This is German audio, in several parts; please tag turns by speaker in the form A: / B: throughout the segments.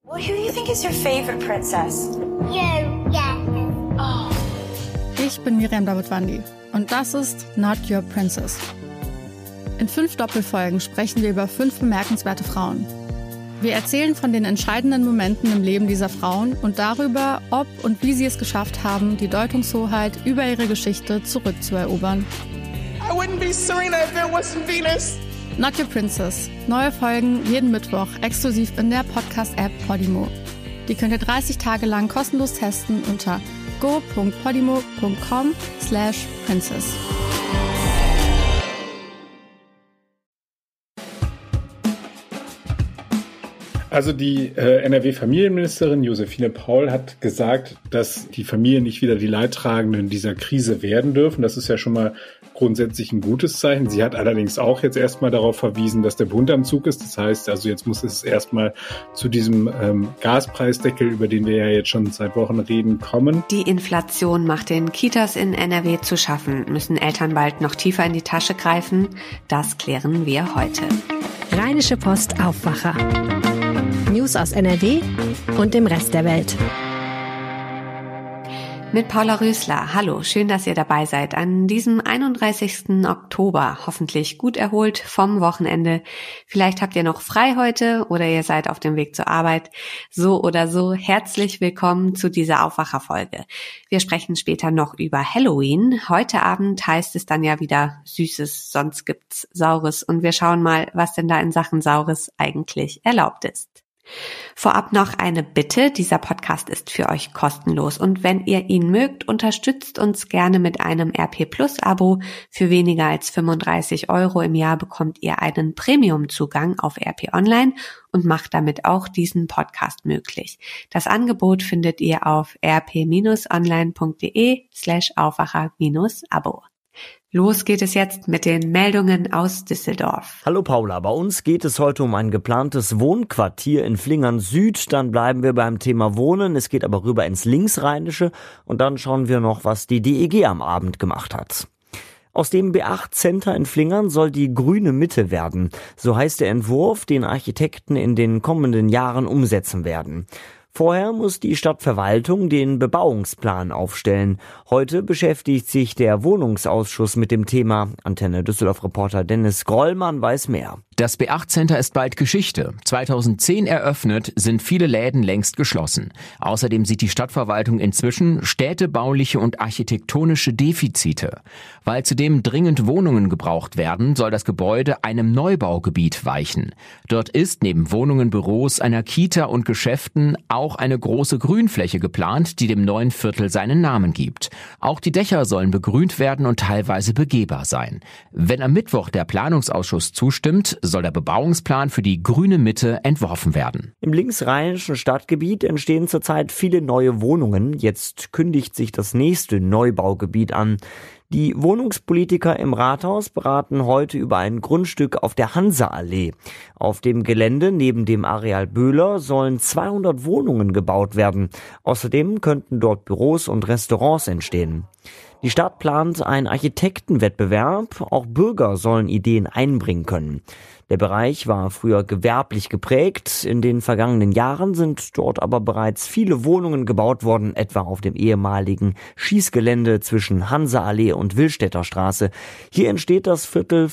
A: Well, who do you think is your favorite princess?
B: You, yeah.
A: Oh.
C: Ich bin Miriam Davidwandi und das ist Not Your Princess. In 5 Doppelfolgen sprechen wir über 5 bemerkenswerte Frauen. Wir erzählen von den entscheidenden Momenten im Leben dieser Frauen und darüber, ob und wie sie es geschafft haben, die Deutungshoheit über ihre Geschichte zurückzuerobern.
D: I wouldn't be Serena if there wasn't Venus.
C: Not Your Princess. Neue Folgen jeden Mittwoch exklusiv in der Podcast-App Podimo. Die könnt ihr 30 Tage lang kostenlos testen unter go.podimo.com/princess.
E: Also die NRW-Familienministerin Josephine Paul hat gesagt, dass die Familien nicht wieder die Leidtragenden dieser Krise werden dürfen. Das ist ja schon mal grundsätzlich ein gutes Zeichen. Sie hat allerdings auch jetzt erstmal darauf verwiesen, dass der Bund am Zug ist. Das heißt, also jetzt muss es erstmal zu diesem Gaspreisdeckel, über den wir ja jetzt schon seit Wochen reden, kommen.
F: Die Inflation macht den Kitas in NRW zu schaffen. Müssen Eltern bald noch tiefer in die Tasche greifen? Das klären wir heute.
G: Rheinische Post Aufwacher. News aus NRW und dem Rest der Welt.
F: Mit Paula Rösler. Hallo, schön, dass ihr dabei seid an diesem 31. Oktober. Hoffentlich gut erholt vom Wochenende. Vielleicht habt ihr noch frei heute oder ihr seid auf dem Weg zur Arbeit. So oder so, herzlich willkommen zu dieser Aufwacherfolge. Wir sprechen später noch über Halloween. Heute Abend heißt es dann ja wieder Süßes, sonst gibt's Saures. Und wir schauen mal, was denn da in Sachen Saures eigentlich erlaubt ist. Vorab noch eine Bitte, dieser Podcast ist für euch kostenlos und wenn ihr ihn mögt, unterstützt uns gerne mit einem RP-Plus-Abo. Für weniger als 35 € im Jahr bekommt ihr einen Premium-Zugang auf RP Online und macht damit auch diesen Podcast möglich. Das Angebot findet ihr auf rp-online.de/Aufwacher-Abo. Los geht es jetzt mit den Meldungen aus Düsseldorf.
H: Hallo Paula, bei uns geht es heute um ein geplantes Wohnquartier in Flingern Süd. Dann bleiben wir beim Thema Wohnen. Es geht aber rüber ins Linksrheinische und dann schauen wir noch, was die DEG am Abend gemacht hat. Aus dem B8 Center in Flingern soll die grüne Mitte werden. So heißt der Entwurf, den Architekten in den kommenden Jahren umsetzen werden. Vorher muss die Stadtverwaltung den Bebauungsplan aufstellen. Heute beschäftigt sich der Wohnungsausschuss mit dem Thema. Antenne Düsseldorf-Reporter Dennis Grollmann weiß mehr.
I: Das B8 Center ist bald Geschichte. 2010 eröffnet, sind viele Läden längst geschlossen. Außerdem sieht die Stadtverwaltung inzwischen städtebauliche und architektonische Defizite. Weil zudem dringend Wohnungen gebraucht werden, soll das Gebäude einem Neubaugebiet weichen. Dort ist neben Wohnungen, Büros, einer Kita und Geschäften auch eine große Grünfläche geplant, die dem neuen Viertel seinen Namen gibt. Auch die Dächer sollen begrünt werden und teilweise begehbar sein. Wenn am Mittwoch der Planungsausschuss zustimmt, soll der Bebauungsplan für die grüne Mitte entworfen werden.
H: Im linksrheinischen Stadtgebiet entstehen zurzeit viele neue Wohnungen. Jetzt kündigt sich das nächste Neubaugebiet an. Die Wohnungspolitiker im Rathaus beraten heute über ein Grundstück auf der Hanseallee. Auf dem Gelände neben dem Areal Böhler sollen 200 Wohnungen gebaut werden. Außerdem könnten dort Büros und Restaurants entstehen. Die Stadt plant einen Architektenwettbewerb. Auch Bürger sollen Ideen einbringen können. Der Bereich war früher gewerblich geprägt. In den vergangenen Jahren sind dort aber bereits viele Wohnungen gebaut worden, etwa auf dem ehemaligen Schießgelände zwischen Hanseallee und Willstätter Straße. Hier entsteht das Viertel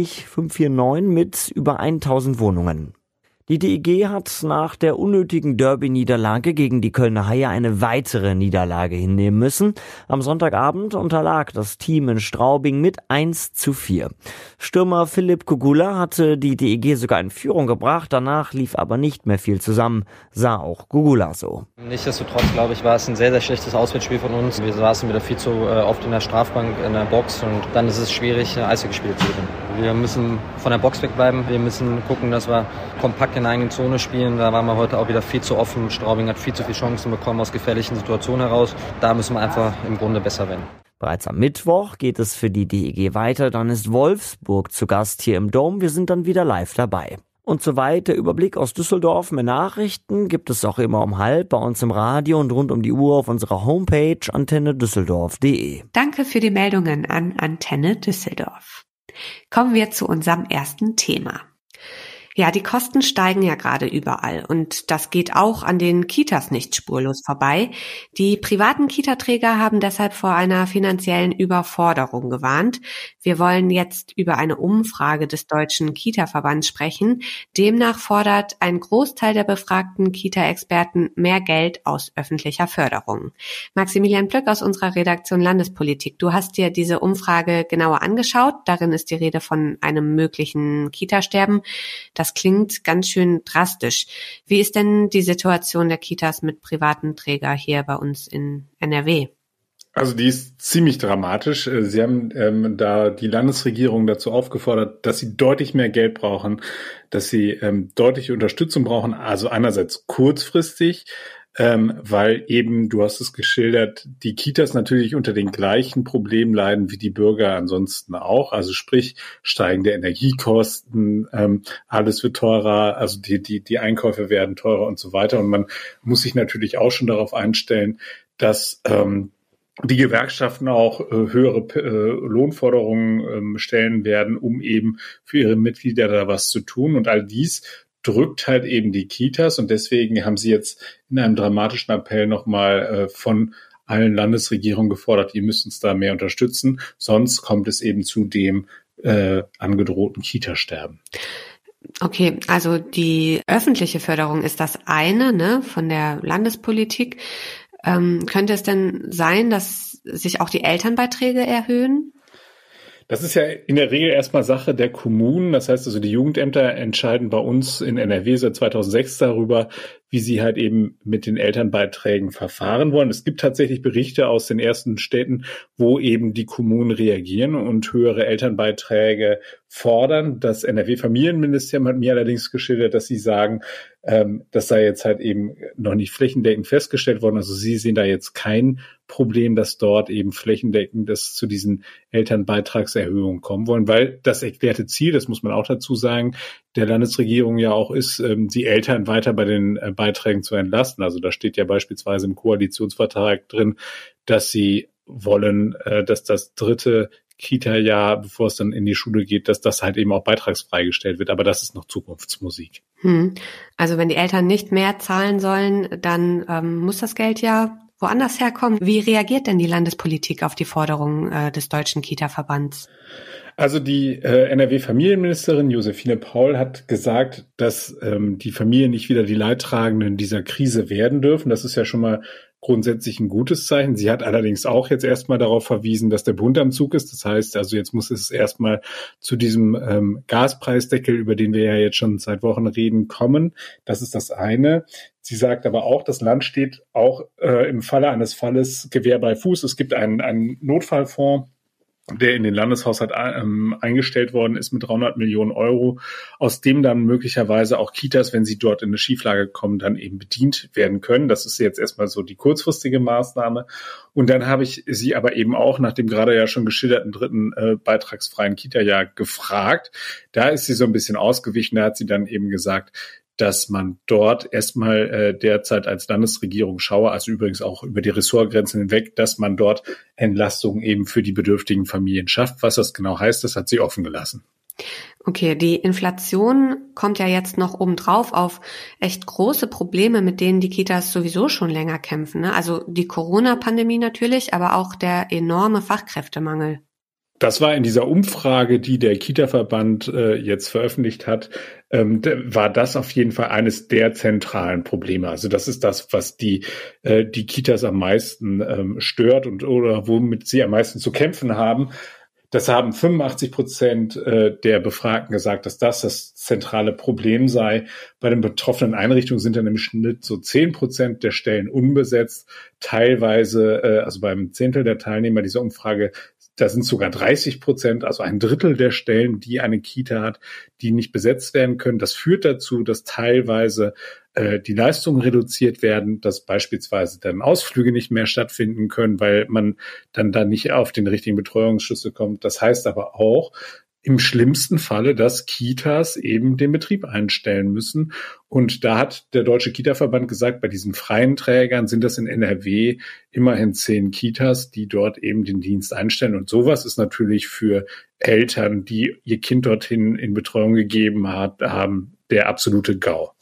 H: 40549 mit über 1000 Wohnungen. Die DEG hat nach der unnötigen Derby-Niederlage gegen die Kölner Haie eine weitere Niederlage hinnehmen müssen. Am Sonntagabend unterlag das Team in Straubing mit 1:4. Stürmer Philipp Kugula hatte die DEG sogar in Führung gebracht, danach lief aber nicht mehr viel zusammen, sah auch Kugula so.
J: Nichtsdestotrotz, glaube ich, war es ein sehr, sehr schlechtes Auswärtsspiel von uns. Wir saßen wieder viel zu oft in der Strafbank, in der Box und dann ist es schwierig, Eishockey-Spiele zu gewinnen. Wir müssen von der Box wegbleiben, wir müssen gucken, dass wir kompakt in der eigenen Zone spielen. Da waren wir heute auch wieder viel zu offen. Straubing hat viel zu viele Chancen bekommen aus gefährlichen Situationen heraus. Da müssen wir einfach im Grunde besser werden.
H: Bereits am Mittwoch geht es für die DEG weiter. Dann ist Wolfsburg zu Gast hier im Dom. Wir sind dann wieder live dabei. Und soweit der Überblick aus Düsseldorf. Mehr Nachrichten gibt es auch immer um 12:30 bei uns im Radio und rund um die Uhr auf unserer Homepage antennedüsseldorf.de.
F: Danke für die Meldungen an Antenne Düsseldorf. Kommen wir zu unserem ersten Thema. Ja, die Kosten steigen ja gerade überall und das geht auch an den Kitas nicht spurlos vorbei. Die privaten Kitaträger haben deshalb vor einer finanziellen Überforderung gewarnt. Wir wollen jetzt über eine Umfrage des Deutschen Kita-Verbands sprechen. Demnach fordert ein Großteil der befragten Kita-Experten mehr Geld aus öffentlicher Förderung. Maximilian Plöck aus unserer Redaktion Landespolitik. Du hast dir diese Umfrage genauer angeschaut. Darin ist die Rede von einem möglichen Kita-Sterben. Das klingt ganz schön drastisch. Wie ist denn die Situation der Kitas mit privaten Trägern hier bei uns in NRW?
E: Also die ist ziemlich dramatisch. Sie haben da die Landesregierung dazu aufgefordert, dass sie deutlich mehr Geld brauchen, dass sie deutliche Unterstützung brauchen. Also einerseits kurzfristig, weil eben, du hast es geschildert, die Kitas natürlich unter den gleichen Problemen leiden wie die Bürger ansonsten auch. Also sprich steigende Energiekosten, alles wird teurer, also die Einkäufe werden teurer und so weiter. Und man muss sich natürlich auch schon darauf einstellen, dass die Gewerkschaften auch höhere Lohnforderungen stellen werden, um eben für ihre Mitglieder da was zu tun. Und all dies drückt halt eben die Kitas. Und deswegen haben sie jetzt in einem dramatischen Appell nochmal von allen Landesregierungen gefordert, ihr müsst uns da mehr unterstützen. Sonst kommt es eben zu dem angedrohten Kita-Sterben.
F: Okay, also die öffentliche Förderung ist das eine, ne, von der Landespolitik. Könnte es denn sein, dass sich auch die Elternbeiträge erhöhen?
E: Das ist ja in der Regel erstmal Sache der Kommunen. Das heißt also, die Jugendämter entscheiden bei uns in NRW seit 2006 darüber, wie sie halt eben mit den Elternbeiträgen verfahren wollen. Es gibt tatsächlich Berichte aus den ersten Städten, wo eben die Kommunen reagieren und höhere Elternbeiträge fordern. Das NRW-Familienministerium hat mir allerdings geschildert, dass sie sagen, das sei jetzt halt eben noch nicht flächendeckend festgestellt worden. Also sie sehen da jetzt kein Problem, dass dort eben flächendeckend das zu diesen Elternbeitragserhöhungen kommen wollen, weil das erklärte Ziel, das muss man auch dazu sagen, der Landesregierung ja auch ist, die Eltern weiter bei den Beiträgen zu entlasten. Also da steht ja beispielsweise im Koalitionsvertrag drin, dass sie wollen, dass das dritte Kita-Jahr, bevor es dann in die Schule geht, dass das halt eben auch beitragsfrei gestellt wird. Aber das ist noch Zukunftsmusik.
F: Also wenn die Eltern nicht mehr zahlen sollen, dann muss das Geld ja woanders herkommen. Wie reagiert denn die Landespolitik auf die Forderungen des Deutschen Kita-Verbands?
E: Also die NRW-Familienministerin Josephine Paul hat gesagt, dass die Familien nicht wieder die Leidtragenden dieser Krise werden dürfen. Das ist ja schon mal grundsätzlich ein gutes Zeichen. Sie hat allerdings auch jetzt erstmal darauf verwiesen, dass der Bund am Zug ist. Das heißt, also jetzt muss es erstmal zu diesem Gaspreisdeckel, über den wir ja jetzt schon seit Wochen reden, kommen. Das ist das eine. Sie sagt aber auch, das Land steht auch im Falle eines Falles Gewehr bei Fuß. Es gibt einen Notfallfonds, der in den Landeshaushalt eingestellt worden ist mit 300 Millionen Euro, aus dem dann möglicherweise auch Kitas, wenn sie dort in eine Schieflage kommen, dann eben bedient werden können. Das ist jetzt erstmal so die kurzfristige Maßnahme. Und dann habe ich sie aber eben auch nach dem gerade ja schon geschilderten dritten beitragsfreien Kita-Jahr gefragt. Da ist sie so ein bisschen ausgewichen. Da hat sie dann eben gesagt, dass man dort erstmal derzeit als Landesregierung schaue, also übrigens auch über die Ressortgrenzen hinweg, dass man dort Entlastungen eben für die bedürftigen Familien schafft. Was das genau heißt, das hat sie offen gelassen.
F: Okay, die Inflation kommt ja jetzt noch obendrauf auf echt große Probleme, mit denen die Kitas sowieso schon länger kämpfen, ne? Also die Corona-Pandemie natürlich, aber auch der enorme Fachkräftemangel.
E: Das war in dieser Umfrage, die der Kita-Verband jetzt veröffentlicht hat, war das auf jeden Fall eines der zentralen Probleme. Also das ist das, was die Kitas am meisten stört und oder womit sie am meisten zu kämpfen haben. Das haben 85% der Befragten gesagt, dass das zentrale Problem sei. Bei den betroffenen Einrichtungen sind dann im Schnitt so 10% der Stellen unbesetzt. Teilweise, also beim Zehntel der Teilnehmer dieser Umfrage, da sind sogar 30%, also ein Drittel der Stellen, die eine Kita hat, die nicht besetzt werden können. Das führt dazu, dass teilweise die Leistungen reduziert werden, dass beispielsweise dann Ausflüge nicht mehr stattfinden können, weil man dann da nicht auf den richtigen Betreuungsschlüssel kommt. Das heißt aber auch, im schlimmsten Falle, dass Kitas eben den Betrieb einstellen müssen. Und da hat der Deutsche Kita-Verband gesagt, bei diesen freien Trägern sind das in NRW immerhin 10 Kitas, die dort eben den Dienst einstellen. Und sowas ist natürlich für Eltern, die ihr Kind dorthin in Betreuung gegeben haben, der absolute GAU.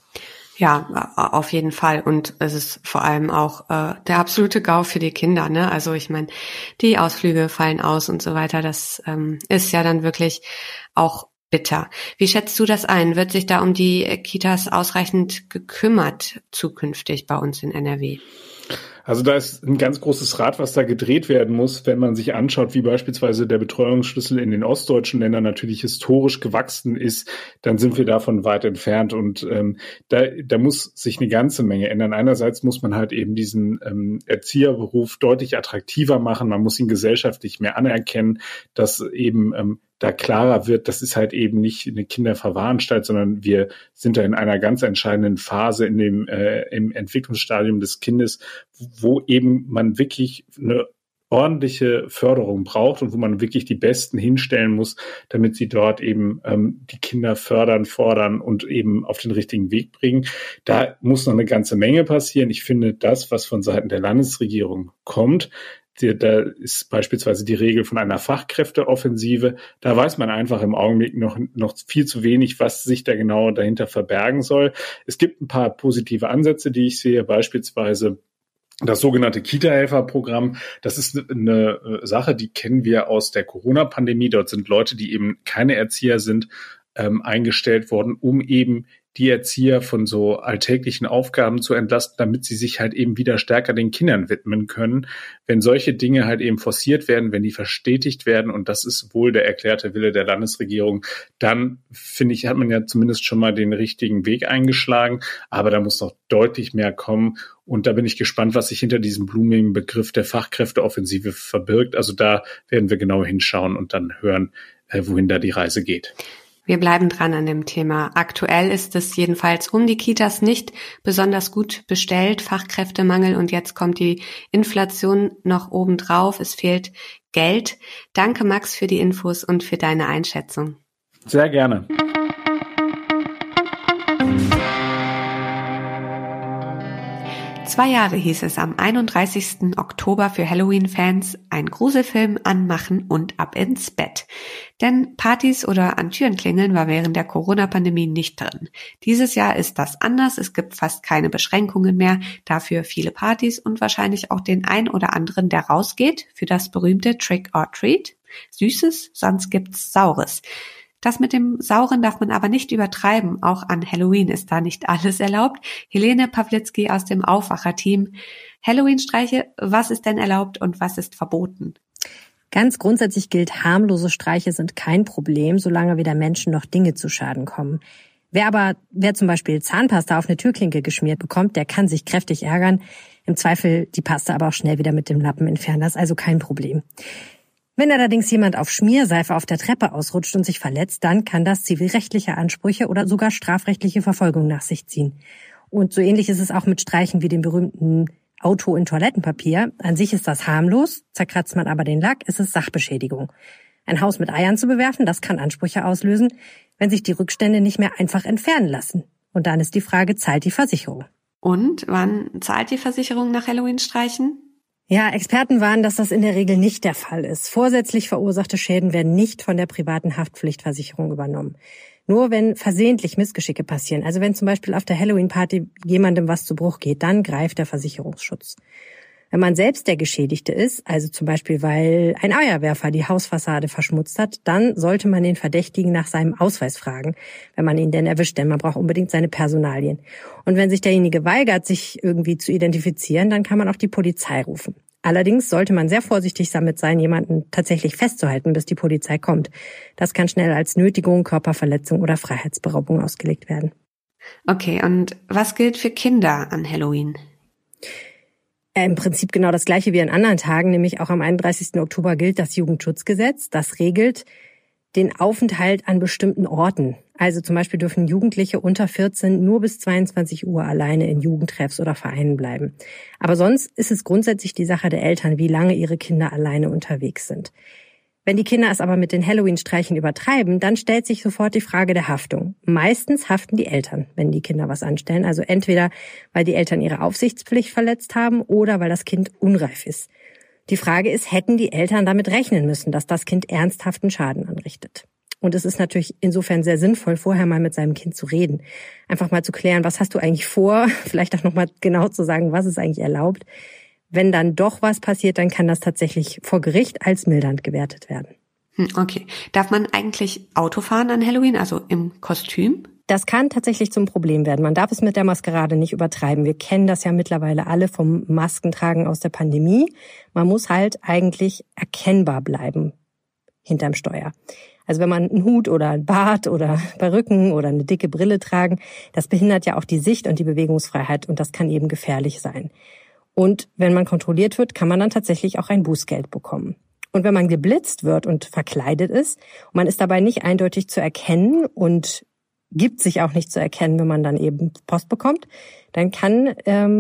F: Ja, auf jeden Fall. Und es ist vor allem auch der absolute GAU für die Kinder, ne? Also ich meine, die Ausflüge fallen aus und so weiter. Das ist ja dann wirklich auch bitter. Wie schätzt du das ein? Wird sich da um die Kitas ausreichend gekümmert zukünftig bei uns in NRW?
E: Also da ist ein ganz großes Rad, was da gedreht werden muss, wenn man sich anschaut, wie beispielsweise der Betreuungsschlüssel in den ostdeutschen Ländern natürlich historisch gewachsen ist, dann sind wir davon weit entfernt. Und da muss sich eine ganze Menge ändern. Einerseits muss man halt eben diesen Erzieherberuf deutlich attraktiver machen. Man muss ihn gesellschaftlich mehr anerkennen, dass eben da klarer wird, das ist halt eben nicht eine Kinderverwahranstalt, sondern wir sind da in einer ganz entscheidenden Phase in dem im Entwicklungsstadium des Kindes, wo eben man wirklich eine ordentliche Förderung braucht und wo man wirklich die Besten hinstellen muss, damit sie dort eben die Kinder fördern, fordern und eben auf den richtigen Weg bringen. Da muss noch eine ganze Menge passieren. Ich finde, das, was von Seiten der Landesregierung kommt, da ist beispielsweise die Regel von einer Fachkräfteoffensive. Da weiß man einfach im Augenblick noch viel zu wenig, was sich da genau dahinter verbergen soll. Es gibt ein paar positive Ansätze, die ich sehe, beispielsweise das sogenannte Kita-Helfer-Programm. Das ist eine Sache, die kennen wir aus der Corona-Pandemie. Dort sind Leute, die eben keine Erzieher sind, eingestellt worden, um eben die Erzieher von so alltäglichen Aufgaben zu entlasten, damit sie sich halt eben wieder stärker den Kindern widmen können. Wenn solche Dinge halt eben forciert werden, wenn die verstetigt werden, und das ist wohl der erklärte Wille der Landesregierung, dann, finde ich, hat man ja zumindest schon mal den richtigen Weg eingeschlagen. Aber da muss noch deutlich mehr kommen. Und da bin ich gespannt, was sich hinter diesem blumigen Begriff der Fachkräfteoffensive verbirgt. Also da werden wir genau hinschauen und dann hören, wohin da die Reise geht.
F: Wir bleiben dran an dem Thema. Aktuell ist es jedenfalls um die Kitas nicht besonders gut bestellt, Fachkräftemangel, und jetzt kommt die Inflation noch obendrauf. Es fehlt Geld. Danke, Max, für die Infos und für deine Einschätzung.
E: Sehr gerne.
F: Zwei Jahre hieß es am 31. Oktober für Halloween-Fans: ein Gruselfilm anmachen und ab ins Bett. Denn Partys oder an Türen klingeln war während der Corona-Pandemie nicht drin. Dieses Jahr ist das anders. Es gibt fast keine Beschränkungen mehr, dafür viele Partys und wahrscheinlich auch den ein oder anderen, der rausgeht für das berühmte Trick or Treat. Süßes, sonst gibt's Saures. Das mit dem Sauren darf man aber nicht übertreiben. Auch an Halloween ist da nicht alles erlaubt. Helene Pawlitzki aus dem Aufwacher-Team. Halloween-Streiche, was ist denn erlaubt und was ist verboten?
G: Ganz grundsätzlich gilt, harmlose Streiche sind kein Problem, solange weder Menschen noch Dinge zu Schaden kommen. Wer zum Beispiel Zahnpasta auf eine Türklinke geschmiert bekommt, der kann sich kräftig ärgern. Im Zweifel die Pasta aber auch schnell wieder mit dem Lappen entfernen. Das ist also kein Problem. Wenn allerdings jemand auf Schmierseife auf der Treppe ausrutscht und sich verletzt, dann kann das zivilrechtliche Ansprüche oder sogar strafrechtliche Verfolgung nach sich ziehen. Und so ähnlich ist es auch mit Streichen wie dem berühmten Auto in Toilettenpapier. An sich ist das harmlos, zerkratzt man aber den Lack, ist es Sachbeschädigung. Ein Haus mit Eiern zu bewerfen, das kann Ansprüche auslösen, wenn sich die Rückstände nicht mehr einfach entfernen lassen. Und dann ist die Frage, zahlt die Versicherung?
F: Und wann zahlt die Versicherung nach Halloween-Streichen?
G: Ja, Experten warnen, dass das in der Regel nicht der Fall ist. Vorsätzlich verursachte Schäden werden nicht von der privaten Haftpflichtversicherung übernommen. Nur wenn versehentlich Missgeschicke passieren, also wenn zum Beispiel auf der Halloween-Party jemandem was zu Bruch geht, dann greift der Versicherungsschutz. Wenn man selbst der Geschädigte ist, also zum Beispiel weil ein Eierwerfer die Hausfassade verschmutzt hat, dann sollte man den Verdächtigen nach seinem Ausweis fragen, wenn man ihn denn erwischt, denn man braucht unbedingt seine Personalien. Und wenn sich derjenige weigert, sich irgendwie zu identifizieren, dann kann man auch die Polizei rufen. Allerdings sollte man sehr vorsichtig damit sein, jemanden tatsächlich festzuhalten, bis die Polizei kommt. Das kann schnell als Nötigung, Körperverletzung oder Freiheitsberaubung ausgelegt werden.
F: Okay, und was gilt für Kinder an Halloween?
G: Im Prinzip genau das Gleiche wie an anderen Tagen, nämlich auch am 31. Oktober gilt das Jugendschutzgesetz. Das regelt den Aufenthalt an bestimmten Orten. Also zum Beispiel dürfen Jugendliche unter 14 nur bis 22 Uhr alleine in Jugendtreffs oder Vereinen bleiben. Aber sonst ist es grundsätzlich die Sache der Eltern, wie lange ihre Kinder alleine unterwegs sind. Wenn die Kinder es aber mit den Halloween-Streichen übertreiben, dann stellt sich sofort die Frage der Haftung. Meistens haften die Eltern, wenn die Kinder was anstellen. Also entweder, weil die Eltern ihre Aufsichtspflicht verletzt haben oder weil das Kind unreif ist. Die Frage ist, hätten die Eltern damit rechnen müssen, dass das Kind ernsthaften Schaden anrichtet? Und es ist natürlich insofern sehr sinnvoll, vorher mal mit seinem Kind zu reden. Einfach mal zu klären, was hast du eigentlich vor? Vielleicht auch nochmal genau zu sagen, was ist eigentlich erlaubt. Wenn dann doch was passiert, dann kann das tatsächlich vor Gericht als mildernd gewertet werden.
F: Okay. Darf man eigentlich Auto fahren an Halloween, also im Kostüm?
G: Das kann tatsächlich zum Problem werden. Man darf es mit der Maskerade nicht übertreiben. Wir kennen das ja mittlerweile alle vom Maskentragen aus der Pandemie. Man muss halt eigentlich erkennbar bleiben hinterm Steuer. Also wenn man einen Hut oder einen Bart oder Perücken oder eine dicke Brille tragen, das behindert ja auch die Sicht und die Bewegungsfreiheit und das kann eben gefährlich sein. Und wenn man kontrolliert wird, kann man dann tatsächlich auch ein Bußgeld bekommen. Und wenn man geblitzt wird und verkleidet ist und man ist dabei nicht eindeutig zu erkennen und gibt sich auch nicht zu erkennen, wenn man dann eben Post bekommt, dann kann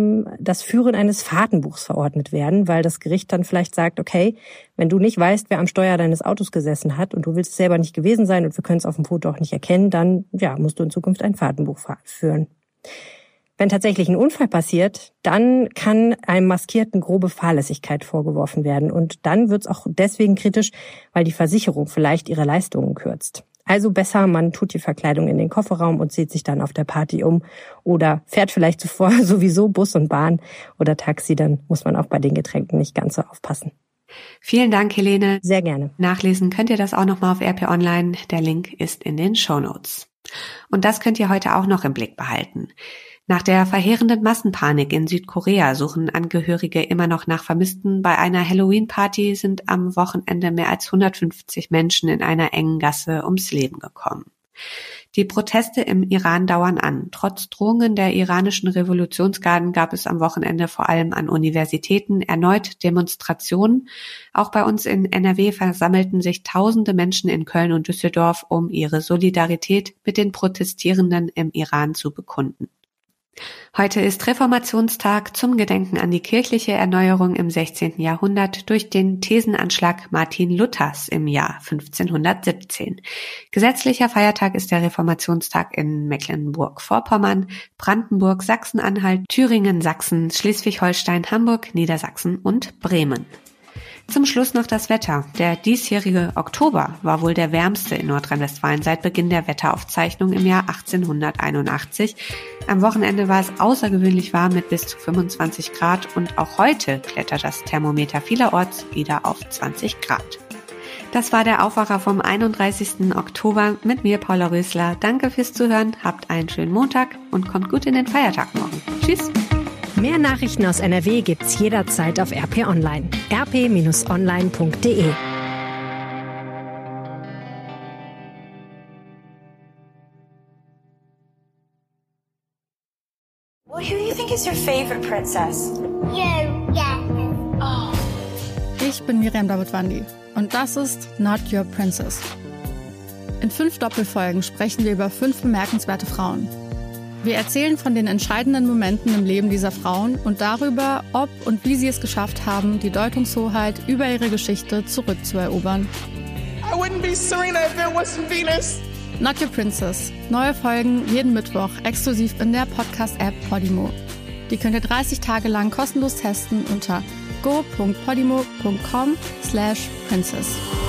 G: das Führen eines Fahrtenbuchs verordnet werden, weil das Gericht dann vielleicht sagt, okay, wenn du nicht weißt, wer am Steuer deines Autos gesessen hat und du willst es selber nicht gewesen sein und wir können es auf dem Foto auch nicht erkennen, dann musst du in Zukunft ein Fahrtenbuch führen. Wenn tatsächlich ein Unfall passiert, dann kann einem Maskierten grobe Fahrlässigkeit vorgeworfen werden. Und dann wird's auch deswegen kritisch, weil die Versicherung vielleicht ihre Leistungen kürzt. Also besser, man tut die Verkleidung in den Kofferraum und zieht sich dann auf der Party um. Oder fährt vielleicht zuvor sowieso Bus und Bahn oder Taxi, dann muss man auch bei den Getränken nicht ganz so aufpassen.
F: Vielen Dank, Helene.
G: Sehr gerne.
F: Nachlesen könnt ihr das auch nochmal auf RP Online. Der Link ist in den Shownotes. Und das könnt ihr heute auch noch im Blick behalten. Nach der verheerenden Massenpanik in Südkorea suchen Angehörige immer noch nach Vermissten. Bei einer Halloween-Party sind am Wochenende mehr als 150 Menschen in einer engen Gasse ums Leben gekommen. Die Proteste im Iran dauern an. Trotz Drohungen der iranischen Revolutionsgarden gab es am Wochenende vor allem an Universitäten erneut Demonstrationen. Auch bei uns in NRW versammelten sich tausende Menschen in Köln und Düsseldorf, um ihre Solidarität mit den Protestierenden im Iran zu bekunden. Heute ist Reformationstag zum Gedenken an die kirchliche Erneuerung im 16. Jahrhundert durch den Thesenanschlag Martin Luthers im Jahr 1517. Gesetzlicher Feiertag ist der Reformationstag in Mecklenburg-Vorpommern, Brandenburg, Sachsen-Anhalt, Thüringen, Sachsen, Schleswig-Holstein, Hamburg, Niedersachsen und Bremen. Zum Schluss noch das Wetter. Der diesjährige Oktober war wohl der wärmste in Nordrhein-Westfalen seit Beginn der Wetteraufzeichnung im Jahr 1881. Am Wochenende war es außergewöhnlich warm mit bis zu 25 Grad und auch heute klettert das Thermometer vielerorts wieder auf 20 Grad. Das war der Aufwacher vom 31. Oktober mit mir, Paula Rösler. Danke fürs Zuhören, habt einen schönen Montag und kommt gut in den Feiertag morgen. Tschüss!
G: Mehr Nachrichten aus NRW gibt's jederzeit auf RP Online. rp-online.de.
A: Well, who do you think is your favorite princess?
B: You, yeah.
A: Oh.
C: Ich bin Miriam Davidwandi und das ist Not Your Princess. In 5 Doppelfolgen sprechen wir über 5 bemerkenswerte Frauen. Wir erzählen von den entscheidenden Momenten im Leben dieser Frauen und darüber, ob und wie sie es geschafft haben, die Deutungshoheit über ihre Geschichte zurückzuerobern.
D: I wouldn't be Serena if there wasn't Venus.
C: Not Your Princess. Neue Folgen jeden Mittwoch exklusiv in der Podcast-App Podimo. Die könnt ihr 30 Tage lang kostenlos testen unter go.podimo.com/princess.